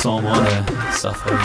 سامان صفایی.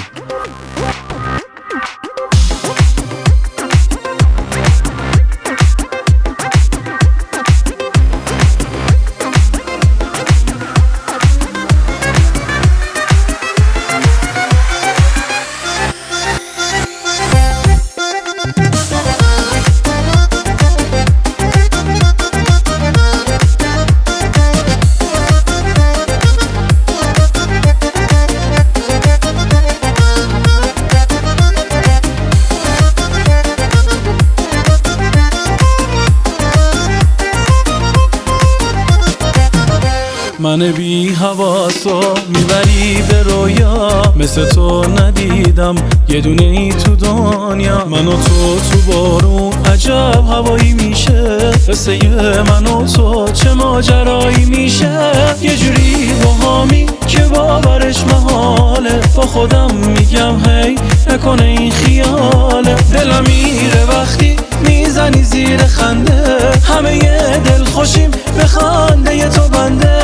من بی حواسو میبری به رویا، مثل تو ندیدم یه دونه ای تو دنیا. من و تو بارون عجب هوایی میشه، قصه من و تو چه ماجرایی میشه. یه جوری باهامی که باورش محاله، با خودم میگم هی نکنه این خیاله. دلم میره وقتی میزنی زیر خنده، همه یه دل خوشیم به خنده تو بنده.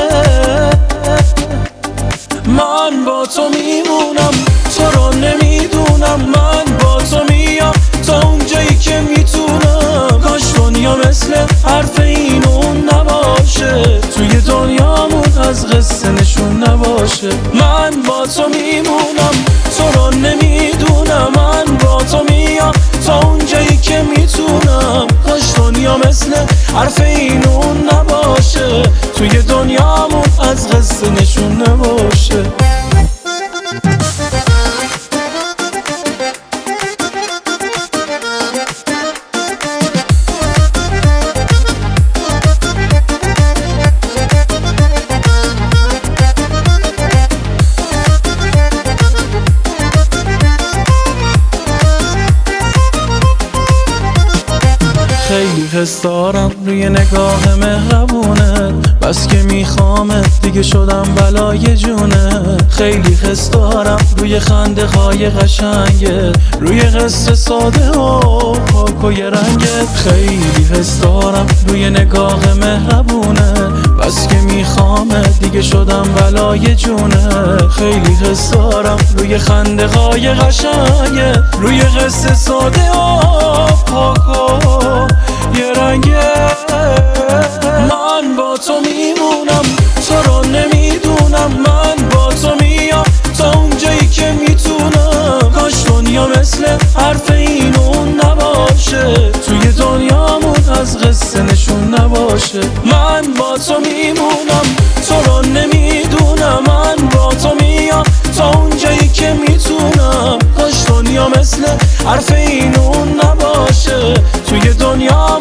من با تو میمونم، تو رو نمیدونم. من با تو میام تا اونجایی که میتونم. کاش دنیا مثل حرف این اون نباشه، توی دنیامون از قصه نشون نباشه. من با تو میمونم، تو رو نمیدونم. من با تو میام تا اونجایی که میتونم. کاش دنیا مثل حرف این اون نباشه، توی دنیامون از قصه نشون نباشه. خیلی حس دارم روی نگاه مهربونت، بس که میخوامت دیگه شدم بلای جونت. خیلی حس دارم روی خنده های قشنگت، روی قصه ساده و پاک و یه رنگت. خیلی حس دارم روی نگاه مهربونت، بس که میخوامت دیگه شدم بلای جونت. خیلی حس دارم روی خنده های قشنگت، روی قصه ساده و پاک و یه رنگه. من با تو میمونم، تو رو نمیدونم. من با تو میام تا اونجایی که میتونم. کاش دنیا مثل حرف این اون نباشه، توی دنیامون از قصه نشون نباشه. من با تو میمونم، تو رو نمیدونم. من با تو میام تا اونجایی که میتونم. کاش دنیا مثل حرف این اون نباشه، توی دنیا